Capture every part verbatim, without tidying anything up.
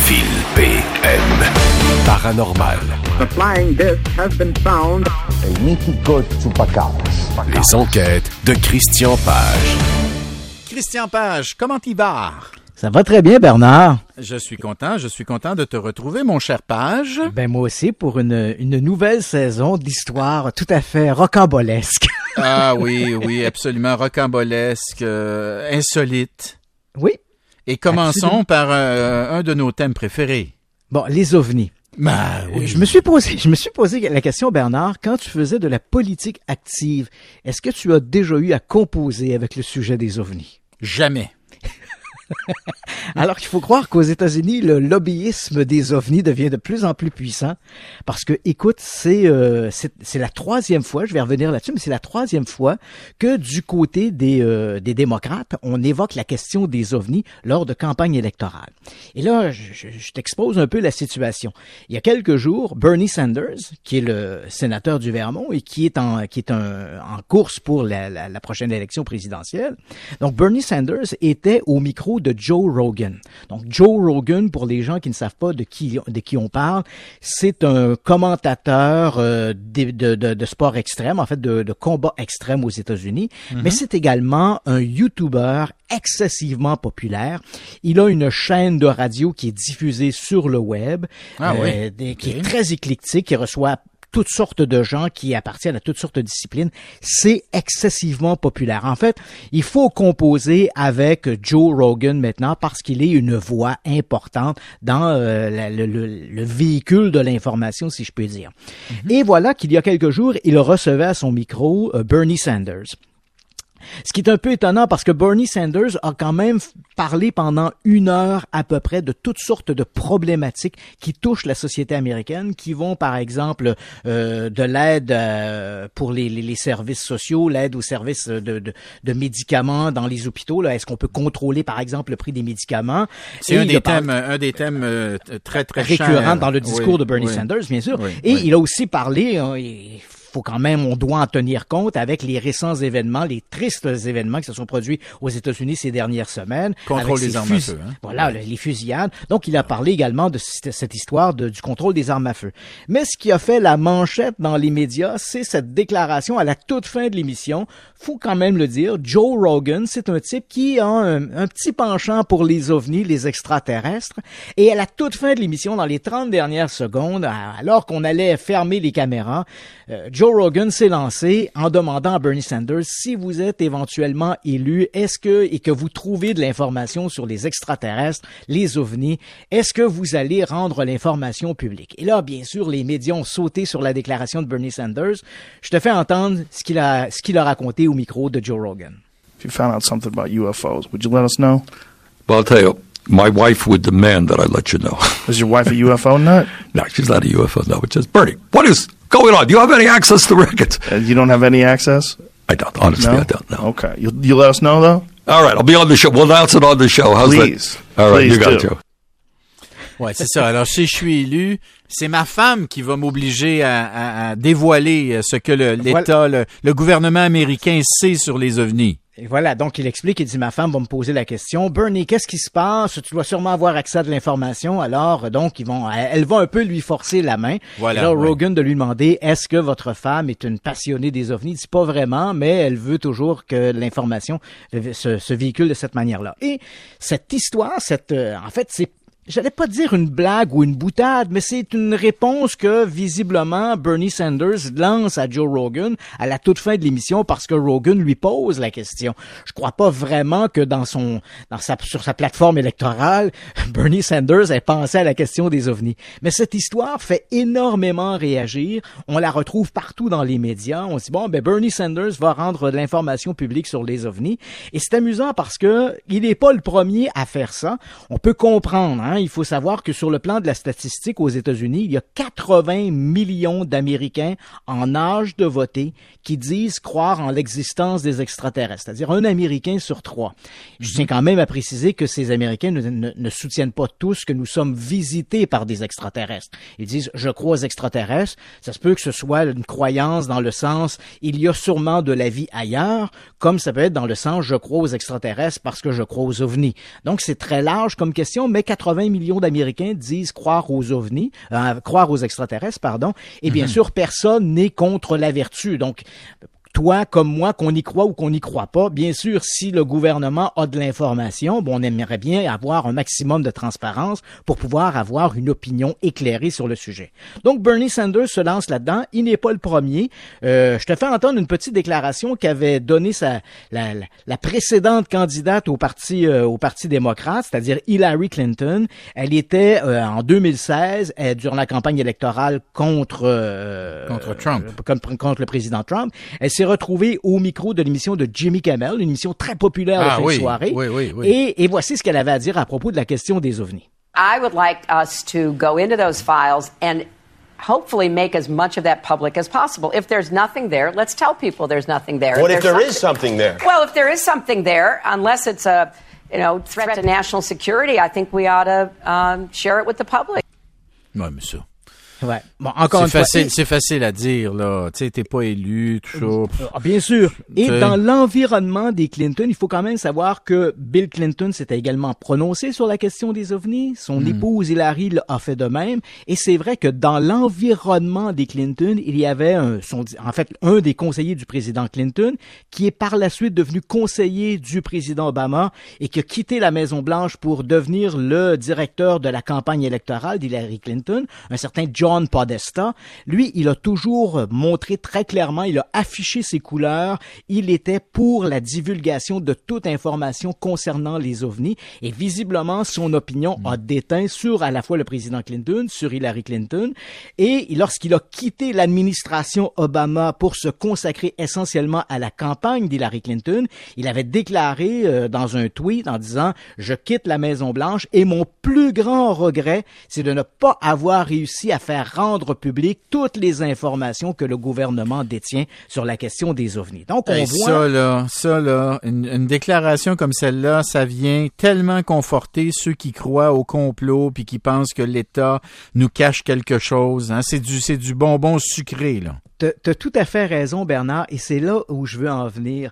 Phil P M. Paranormal. The flying disc has been found. Les enquêtes de Christian Page. Christian Page, comment il va? Ça va très bien, Bernard. Je suis content, je suis content de te retrouver, mon cher Page. Ben moi aussi, pour une, une nouvelle saison d'histoire tout à fait rocambolesque. Ah oui, oui, absolument rocambolesque, euh, insolite. Oui. Et commençons absolument. par euh, un de nos thèmes préférés. Bon, les ovnis. Ben, oui. Je me suis posé, je me suis posé la question, Bernard, quand tu faisais de la politique active, est-ce que tu as déjà eu à composer avec le sujet des ovnis? Jamais. Alors qu'il faut croire qu'aux États-Unis, le lobbyisme des ovnis devient de plus en plus puissant parce que, écoute, c'est euh, c'est, c'est la troisième fois, je vais revenir là-dessus, mais c'est la troisième fois que du côté des euh, des démocrates, on évoque la question des ovnis lors de campagnes électorales. Et là, je, je, je t'expose un peu la situation. Il y a quelques jours, Bernie Sanders, qui est le sénateur du Vermont et qui est en qui est un, en course pour la, la, la prochaine élection présidentielle. Donc, Bernie Sanders était au micro de Joe Rogan. Donc, Joe Rogan, pour les gens qui ne savent pas de qui, de qui on parle, c'est un commentateur euh, de, de, de, de sport extrême, en fait, de, de combat extrême aux États-Unis, mm-hmm. mais c'est également un YouTuber excessivement populaire. Il a une chaîne de radio qui est diffusée sur le web, ah, euh, oui. des, qui okay. est très éclectique, qui reçoit toutes sortes de gens qui appartiennent à toutes sortes de disciplines. C'est excessivement populaire. En fait, il faut composer avec Joe Rogan maintenant parce qu'il est une voix importante dans euh, la, le, le, le véhicule de l'information, si je peux dire. Mm-hmm. Et voilà qu'il y a quelques jours, il recevait à son micro euh, Bernie Sanders. Ce qui est un peu étonnant parce que Bernie Sanders a quand même parlé pendant une heure à peu près de toutes sortes de problématiques qui touchent la société américaine, qui vont par exemple euh, de l'aide euh, pour les, les, les services sociaux, l'aide aux services de, de, de médicaments dans les hôpitaux. Là, est-ce qu'on peut contrôler par exemple le prix des médicaments? C'est un des, thèmes, un des thèmes euh, très très récurrents cher. dans le discours oui, de Bernie oui, Sanders, bien sûr. Oui, Et oui. il a aussi parlé. Hein, il, faut quand même, on doit en tenir compte avec les récents événements, les tristes événements qui se sont produits aux États-Unis ces dernières semaines. Contrôle des armes fus- à feu. Hein? Voilà, ouais. les fusillades. Donc, il a parlé également de c- cette histoire de, du contrôle des armes à feu. Mais ce qui a fait la manchette dans les médias, c'est cette déclaration à la toute fin de l'émission. Faut quand même le dire, Joe Rogan, c'est un type qui a un, un petit penchant pour les ovnis, les extraterrestres. Et à la toute fin de l'émission, dans les trente dernières secondes, alors qu'on allait fermer les caméras, euh, Joe Rogan s'est lancé en demandant à Bernie Sanders si vous êtes éventuellement élu, est-ce que, et que vous trouvez de l'information sur les extraterrestres, les ovnis, est-ce que vous allez rendre l'information publique? Et là, bien sûr, les médias ont sauté sur la déclaration de Bernie Sanders. Je te fais entendre ce qu'il a, ce qu'il a raconté au micro de Joe Rogan. If you found out something about U F Os, would you let us know? Well, I'll tell you, my wife would demand that I let you know. Is your wife a U F O nut? No, she's not a U F O. No, it's just, Bernie, what is going on? Do you have any access to records? Uh, you don't have any access? I don't. Honestly, No? I don't know. Okay. You you let us know, though? All right, I'll be on the show. We'll announce it on the show. How's Please. that? All right, Please you got do. it, Joe. Ouais, c'est ça. Alors, si je suis élu, c'est ma femme qui va m'obliger à, à, à dévoiler ce que le, l'État, le, le gouvernement américain sait sur les ovnis. Et voilà, donc il explique, il dit, ma femme va me poser la question, Bernie, qu'est-ce qui se passe? Tu dois sûrement avoir accès à de l'information. Alors, donc, ils vont, elle va un peu lui forcer la main. Voilà. Et là, ouais. Rogan de lui demander, est-ce que votre femme est une passionnée des ovnis? Il dit pas vraiment, mais elle veut toujours que l'information se, se véhicule de cette manière-là. Et cette histoire, cette, euh, en fait, c'est j'allais pas dire une blague ou une boutade, mais c'est une réponse que, visiblement, Bernie Sanders lance à Joe Rogan à la toute fin de l'émission parce que Rogan lui pose la question. Je crois pas vraiment que dans son, dans sa, sur sa plateforme électorale, Bernie Sanders ait pensé à la question des ovnis. Mais cette histoire fait énormément réagir. On la retrouve partout dans les médias. On se dit, bon, ben, Bernie Sanders va rendre de l'information publique sur les ovnis. Et c'est amusant parce que il n'est pas le premier à faire ça. On peut comprendre, hein. Il faut savoir que sur le plan de la statistique aux États-Unis, il y a quatre-vingts millions d'Américains en âge de voter qui disent croire en l'existence des extraterrestres, c'est-à-dire un Américain sur trois. Je tiens quand même à préciser que ces Américains ne, ne, ne soutiennent pas tous que nous sommes visités par des extraterrestres. Ils disent « je crois aux extraterrestres ». Ça se peut que ce soit une croyance dans le sens « il y a sûrement de la vie ailleurs », comme ça peut être dans le sens « je crois aux extraterrestres parce que je crois aux ovnis ». Donc c'est très large comme question, mais quatre-vingts quatre-vingts millions d'Américains disent croire aux ovnis, euh, croire aux extraterrestres, pardon. Et bien mm-hmm. sûr, personne n'est contre la vertu. Donc, toi comme moi, qu'on y croit ou qu'on n'y croit pas, bien sûr, si le gouvernement a de l'information, bon, on aimerait bien avoir un maximum de transparence pour pouvoir avoir une opinion éclairée sur le sujet. Donc, Bernie Sanders se lance là-dedans. Il n'est pas le premier. Euh, je te fais entendre une petite déclaration qu'avait donnée sa, la, la, la précédente candidate au parti, euh, au parti démocrate, c'est-à-dire Hillary Clinton. Elle était euh, en deux mille seize, euh, durant la campagne électorale contre euh, contre Trump, euh, contre, contre le président Trump. Elle s'est retrouvée au micro de l'émission de Jimmy Kimmel, une émission très populaire de ah, fin oui, de soirée. Oui, oui, oui. Et, et voici ce qu'elle avait à dire à propos de la question des ovnis. I would like us to go into those files and hopefully make as much of that public as possible. If there's nothing there, let's tell people there's nothing there. What if, if there something, is something there? Well, if there is something there, unless it's a, you know, threat to national security, I think we ought to um, share it with the public. Ouais, mais ça. Ouais. Bon, encore c'est une facile, fois. C'est facile à dire, là. Tu sais, t'es pas élu, tout ça. Ah, bien sûr. Et t'sais. Dans l'environnement des Clinton, il faut quand même savoir que Bill Clinton s'était également prononcé sur la question des ovnis. Son mm. épouse Hillary a fait de même. Et c'est vrai que dans l'environnement des Clinton, il y avait un, son, en fait, un des conseillers du président Clinton qui est par la suite devenu conseiller du président Obama et qui a quitté la Maison-Blanche pour devenir le directeur de la campagne électorale d'Hillary Clinton, un certain John Podesta. Lui, il a toujours montré très clairement, il a affiché ses couleurs, il était pour la divulgation de toute information concernant les ovnis et visiblement son opinion a déteint sur à la fois le président Clinton, sur Hillary Clinton et lorsqu'il a quitté l'administration Obama pour se consacrer essentiellement à la campagne d'Hillary Clinton, il avait déclaré euh, dans un tweet en disant « Je quitte la Maison-Blanche et mon plus grand regret, c'est de ne pas avoir réussi à faire rendre public toutes les informations que le gouvernement détient sur la question des ovnis. » Donc, on hey, voit... Ça, là, ça, là, une, une déclaration comme celle-là, ça vient tellement conforter ceux qui croient au complot puis qui pensent que l'État nous cache quelque chose. Hein. C'est du, c'est du bonbon sucré, là. T'as, t'as tout à fait raison, Bernard, et c'est là où je veux en venir.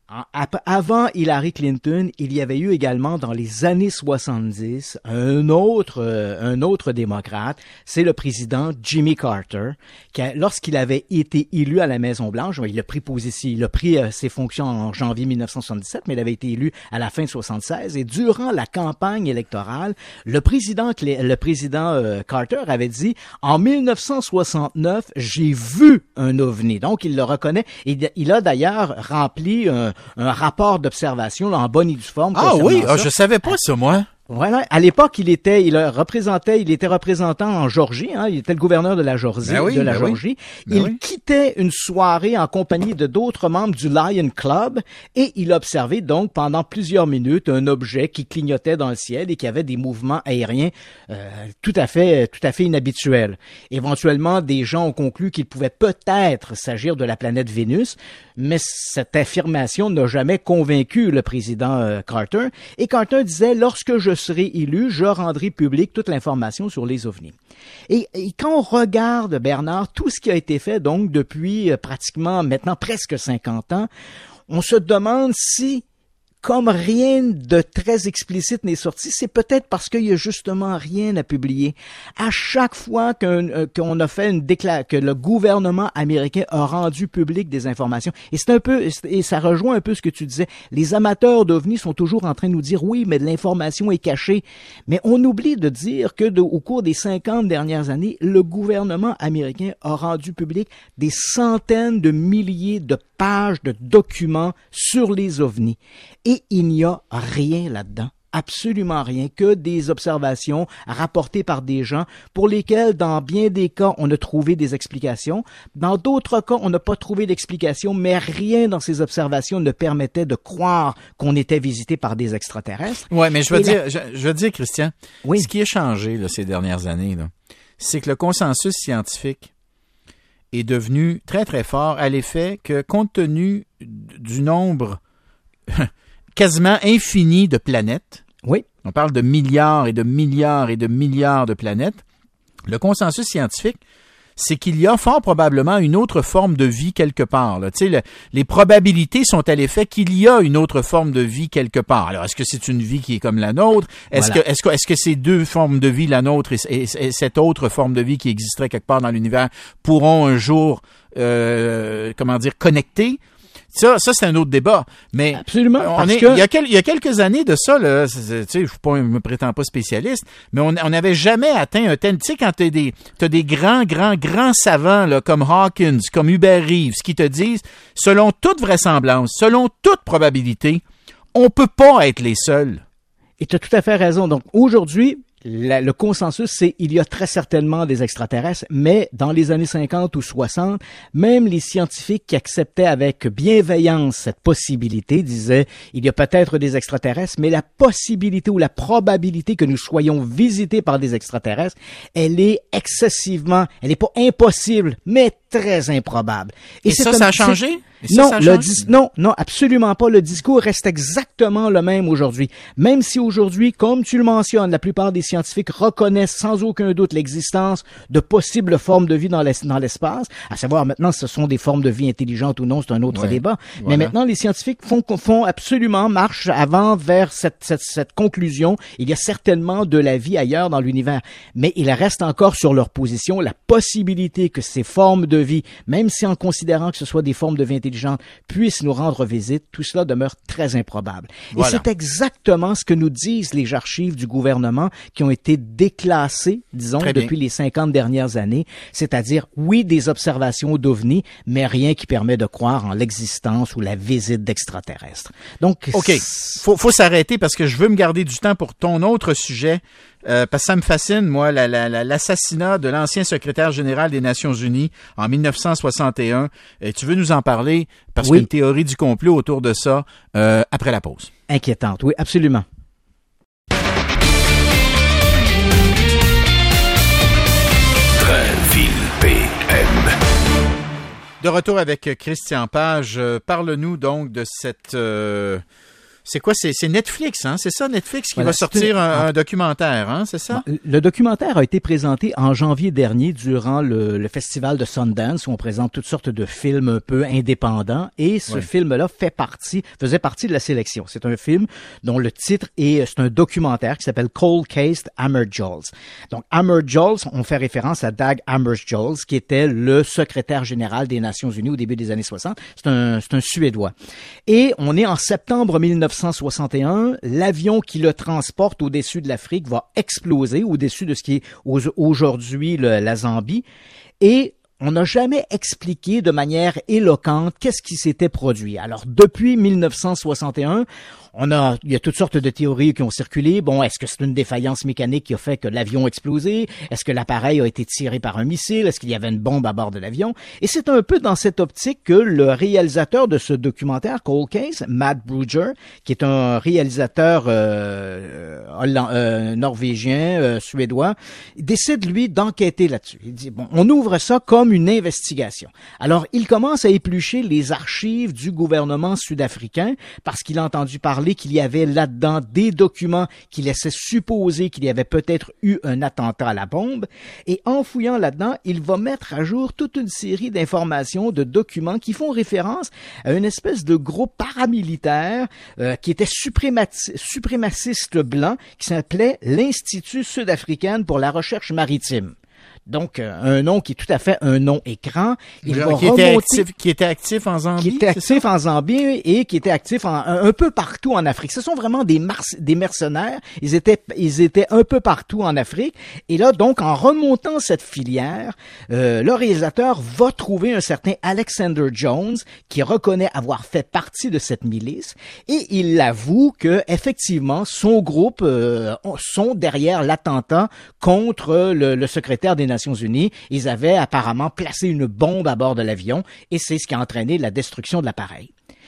Avant Hillary Clinton, il y avait eu également dans les années soixante-dix un autre euh, un autre démocrate, c'est le président Jimmy Carter, qui a, lorsqu'il avait été élu à la Maison-Blanche, il a pris position, il a pris euh, ses fonctions en janvier mille neuf cent soixante-dix-sept, mais il avait été élu à la fin de soixante-seize et durant la campagne électorale, le président le président euh, Carter avait dit en mille neuf cent soixante-neuf, j'ai vu un ovni. Donc il le reconnaît et il a d'ailleurs rempli un un rapport d'observation là, en bonne et due forme. Ah oui, ça. Ah, je savais pas ça, moi. Voilà. À l'époque, il était, il représentait, il était représentant en Georgie, hein. Il était le gouverneur de la Georgie, ben oui, de la ben Georgie. Oui. Ben il oui. quittait une soirée en compagnie de d'autres membres du Lion Club et il observait donc pendant plusieurs minutes un objet qui clignotait dans le ciel et qui avait des mouvements aériens euh, tout à fait, tout à fait inhabituels. Éventuellement, des gens ont conclu qu'il pouvait peut-être s'agir de la planète Vénus, mais cette affirmation n'a jamais convaincu le président euh, Carter. Et Carter disait, lorsque je serai élu, je rendrai public toute l'information sur les ovnis. Et, et quand on regarde, Bernard, tout ce qui a été fait donc depuis euh, pratiquement maintenant presque cinquante ans, on se demande si, comme rien de très explicite n'est sorti, c'est peut-être parce qu'il y a justement rien à publier. À chaque fois qu'un, euh, qu'on a fait une déclaration, que le gouvernement américain a rendu public des informations, et c'est un peu, et ça rejoint un peu ce que tu disais, les amateurs d'ovnis sont toujours en train de nous dire oui, mais l'information est cachée. Mais on oublie de dire que de, au cours des cinquante dernières années, le gouvernement américain a rendu public des centaines de milliers de pages de documents sur les ovnis. Et il n'y a rien là-dedans, absolument rien, que des observations rapportées par des gens pour lesquels, dans bien des cas, on a trouvé des explications. Dans d'autres cas, on n'a pas trouvé d'explication, mais rien dans ces observations ne permettait de croire qu'on était visité par des extraterrestres. Ouais, mais je veux Et dire, la... je, je veux dire, Christian, oui. Ce qui a changé là, ces dernières années, là, c'est que le consensus scientifique est devenu très, très fort à l'effet que, compte tenu du nombre quasiment infini de planètes, oui. On parle de milliards et de milliards et de milliards de planètes, le consensus scientifique, c'est qu'il y a fort probablement une autre forme de vie quelque part. Là. Tu sais, le, les probabilités sont à l'effet qu'il y a une autre forme de vie quelque part. Alors, est-ce que c'est une vie qui est comme la nôtre? Est-ce Voilà. que, est-ce que, est-ce que ces deux formes de vie, la nôtre et, et, et cette autre forme de vie qui existerait quelque part dans l'univers, pourront un jour, euh, comment dire, connecter? Ça, ça c'est un autre débat. Mais Absolument. on parce est, que... il y a quel, il y a quelques années de ça, là, tu sais, je suis pas, je me prétends pas spécialiste, mais on, on n'avait jamais atteint un tel. Tu sais, quand t'as des, t'as des grands, grands, grands savants là, comme Hawkins, comme Hubert Reeves, qui te disent, selon toute vraisemblance, selon toute probabilité, on peut pas être les seuls. Et tu as tout à fait raison. Donc aujourd'hui, la, le consensus, c'est il y a très certainement des extraterrestres, mais dans les années cinquante ou soixante, même les scientifiques qui acceptaient avec bienveillance cette possibilité disaient il y a peut-être des extraterrestres, mais la possibilité ou la probabilité que nous soyons visités par des extraterrestres, elle est excessivement, elle n'est pas impossible, mais très improbable. Et, Et ça, un, ça a changé? Et ça, non, ça a le changé? dis- non, non, absolument pas. Le discours reste exactement le même aujourd'hui. Même si aujourd'hui, comme tu le mentionnes, la plupart des scientifiques reconnaissent sans aucun doute l'existence de possibles formes de vie dans l'es- dans l'espace. À savoir maintenant, si ce sont des formes de vie intelligentes ou non, c'est un autre Ouais, débat. voilà. Mais maintenant, les scientifiques font, font absolument marche avant vers cette, cette, cette conclusion. Il y a certainement de la vie ailleurs dans l'univers. Mais ils restent encore sur leur position. La possibilité que ces formes de vie, même si en considérant que ce soit des formes de vie intelligentes, puissent nous rendre visite, tout cela demeure très improbable. Voilà. Et c'est exactement ce que nous disent les archives du gouvernement qui ont été déclassées, disons, Très bien. depuis les cinquante dernières années. C'est-à-dire, oui, des observations d'ovnis, mais rien qui permet de croire en l'existence ou la visite d'extraterrestres. Donc, OK. Faut, faut s'arrêter parce que je veux me garder du temps pour ton autre sujet. Euh, parce que ça me fascine, moi, la, la, la, l'assassinat de l'ancien secrétaire général des Nations Unies en mille neuf cent soixante et un. Et tu veux nous en parler parce Oui. qu'il y a une théorie du complot autour de ça euh, après la pause. Inquiétante, oui, absolument. Drainville P M. De retour avec Christian Page, euh, parle-nous donc de cette... euh, c'est quoi? C'est, c'est Netflix, hein? C'est ça, Netflix qui Voilà, va sortir c'est- un, un documentaire, hein? C'est ça? Le documentaire a été présenté en janvier dernier durant le, le festival de Sundance où on présente toutes sortes de films un peu indépendants et ce Ouais. film-là fait partie, faisait partie de la sélection. C'est un film dont le titre est, c'est un documentaire qui s'appelle Cold Case Hammarskjöld. Donc Hammarskjöld, on fait référence à Dag Hammarskjöld qui était le secrétaire général des Nations Unies au début des années soixante. C'est un, c'est un Suédois. Et on est en septembre mille neuf cent soixante et un, l'avion qui le transporte au-dessus de l'Afrique va exploser au-dessus de ce qui est au- aujourd'hui le- la Zambie. Et on n'a jamais expliqué de manière éloquente qu'est-ce qui s'était produit. Alors, depuis mille neuf cent soixante et un, on a, il y a toutes sortes de théories qui ont circulé. Bon, est-ce que c'est une défaillance mécanique qui a fait que l'avion a explosé? Est-ce que l'appareil a été tiré par un missile? Est-ce qu'il y avait une bombe à bord de l'avion? Et c'est un peu dans cette optique que le réalisateur de ce documentaire, Cold Case, Matt Brugger, qui est un réalisateur euh, holland- euh, norvégien, euh, suédois, décide, lui, d'enquêter là-dessus. Il dit, bon, on ouvre ça comme une investigation. Alors, il commence à éplucher les archives du gouvernement sud-africain parce qu'il a entendu parler qu'il y avait là-dedans des documents qui laissaient supposer qu'il y avait peut-être eu un attentat à la bombe. Et en fouillant là-dedans, il va mettre à jour toute une série d'informations, de documents qui font référence à une espèce de groupe paramilitaire euh, qui était suprémati- suprémaciste blanc qui s'appelait l'Institut sud-africain pour la recherche maritime. Donc, euh, un nom qui est tout à fait un nom écran. Il va qui, était remonter- actif, qui était actif en Zambie? qui était c'est ça? actif en Zambie et qui était actif en, un, un peu partout en Afrique. Ce sont vraiment des, mars, des mercenaires. Ils étaient, ils étaient un peu partout en Afrique. Et là, donc, en remontant cette filière, euh, le réalisateur va trouver un certain Alexander Jones qui reconnaît avoir fait partie de cette milice et il avoue que effectivement, son groupe euh, sont derrière l'attentat contre le, le secrétaire des Nations Unies. Ils avaient apparemment placé une bombe à bord de l'avion et c'est ce qui a entraîné la destruction de l'appareil.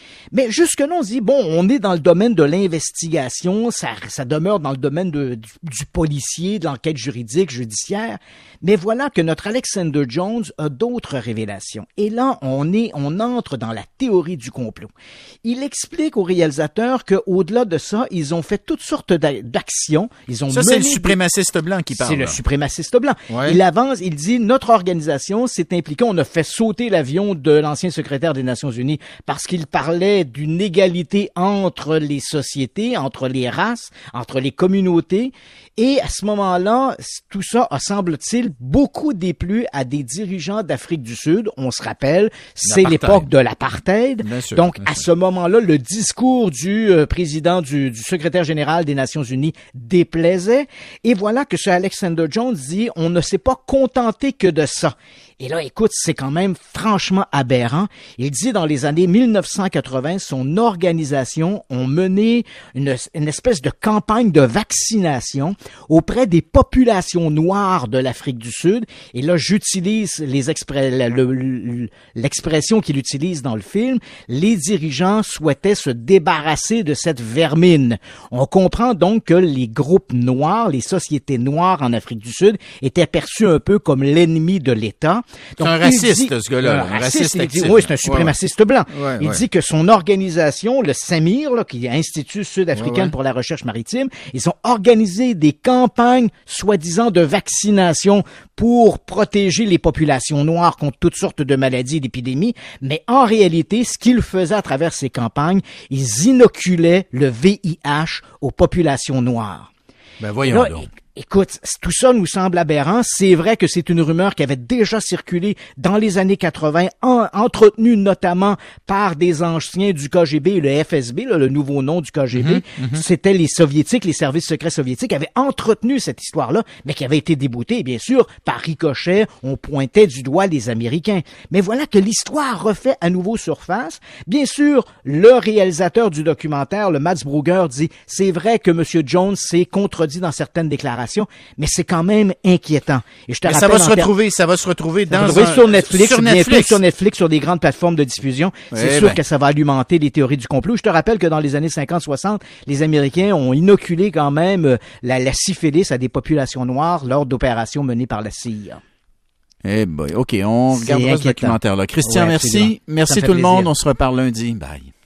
Mais jusque-là, on se dit, bon, on est dans le domaine de l'investigation, ça, ça demeure dans le domaine de, du, du policier, de l'enquête juridique, judiciaire. Mais voilà que notre Alexander Jones a d'autres révélations. Et là, on est, on entre dans la théorie du complot. Il explique aux réalisateurs qu'au-delà de ça, ils ont fait toutes sortes d'actions. Ils ont ça, c'est le des... suprémaciste blanc qui parle. C'est là. le suprémaciste blanc. Ouais. Il avance, il dit, notre organisation s'est impliquée, on a fait sauter l'avion de l'ancien secrétaire des Nations Unies parce qu'il parlait d'une égalité entre les sociétés, entre les races, entre les communautés. Et à ce moment-là, tout ça a, semble-t-il, beaucoup déplu à des dirigeants d'Afrique du Sud. On se rappelle, c'est l'époque de l'apartheid. Bien sûr, Donc, bien à sûr. ce moment-là, le discours du euh, président, du, du secrétaire général des Nations Unies déplaisait. Et voilà que ce Alexander Jones dit, on ne s'est pas contenté que de ça. Et là, écoute, c'est quand même franchement aberrant. Il dit dans les années mille neuf cent quatre-vingts, son organisation a mené une, une espèce de campagne de vaccination auprès des populations noires de l'Afrique du Sud. Et là, j'utilise les exprès, le, le, l'expression qu'il utilise dans le film. Les dirigeants souhaitaient se débarrasser de cette vermine. On comprend donc que les groupes noirs, les sociétés noires en Afrique du Sud étaient perçus un peu comme l'ennemi de l'État. C'est un raciste, ce gars-là. Un Un raciste, raciste il dit, actif. oui, c'est un suprémaciste Ouais, blanc. ouais, il ouais. dit que son organisation, le SAMIR, là, qui est l'Institut sud-africain Ouais, ouais. pour la recherche maritime, ils ont organisé des campagnes, soi-disant, de vaccination pour protéger les populations noires contre toutes sortes de maladies et d'épidémies. Mais en réalité, ce qu'ils faisaient à travers ces campagnes, ils inoculaient le V I H aux populations noires. Ben voyons Là, donc. écoute, tout ça nous semble aberrant. C'est vrai que c'est une rumeur qui avait déjà circulé dans les années quatre-vingts, en, entretenue notamment par des anciens du K G B et le F S B, là, le nouveau nom du K G B. Mm-hmm, mm-hmm. C'était les soviétiques, les services secrets soviétiques avaient entretenu cette histoire-là, mais qui avait été déboutée, et bien sûr, par ricochet, on pointait du doigt les Américains. Mais voilà que l'histoire refait à nouveau surface. Bien sûr, le réalisateur du documentaire, le Mads Brugger, dit, c'est vrai que M. Jones s'est contredit dans certaines déclarations, mais c'est quand même inquiétant. Et je te Mais rappelle ça va se en ter- retrouver, ça va se retrouver ça va dans se retrouver un- sur Netflix, sur bientôt Netflix. sur Netflix, sur des grandes plateformes de diffusion. C'est Eh sûr ben. que ça va alimenter les théories du complot. Je te rappelle que dans les années cinquante soixante, les Américains ont inoculé quand même euh, la, la syphilis à des populations noires lors d'opérations menées par la C I A. Eh boy, OK, on C'est regardera ce inquiétant. documentaire-là. Christian, Ouais, merci. absolument. Ça Merci me fait tout le monde. plaisir. On se reparle lundi. Bye.